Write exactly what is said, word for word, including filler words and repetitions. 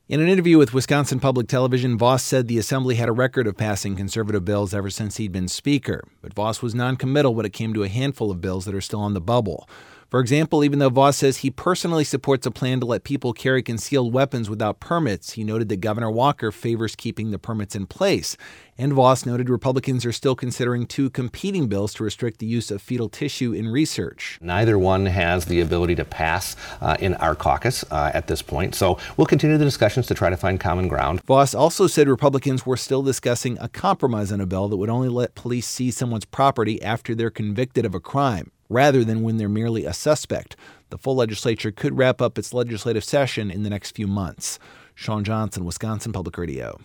In an interview with Wisconsin Public Television, Voss said the assembly had a record of passing conservative bills ever since he'd been speaker. But Voss was noncommittal when it came to a handful of bills that are still on the bubble. For example, even though Voss says he personally supports a plan to let people carry concealed weapons without permits, he noted that Governor Walker favors keeping the permits in place. And Voss noted Republicans are still considering two competing bills to restrict the use of fetal tissue in research. Neither one has the ability to pass uh, in our caucus uh, at this point, so we'll continue the discussions to try to find common ground. Voss also said Republicans were still discussing a compromise on a bill that would only let police seize someone's property after they're convicted of a crime, rather than when they're merely a suspect. The full legislature could wrap up its legislative session in the next few months. Sean Johnson, Wisconsin Public Radio.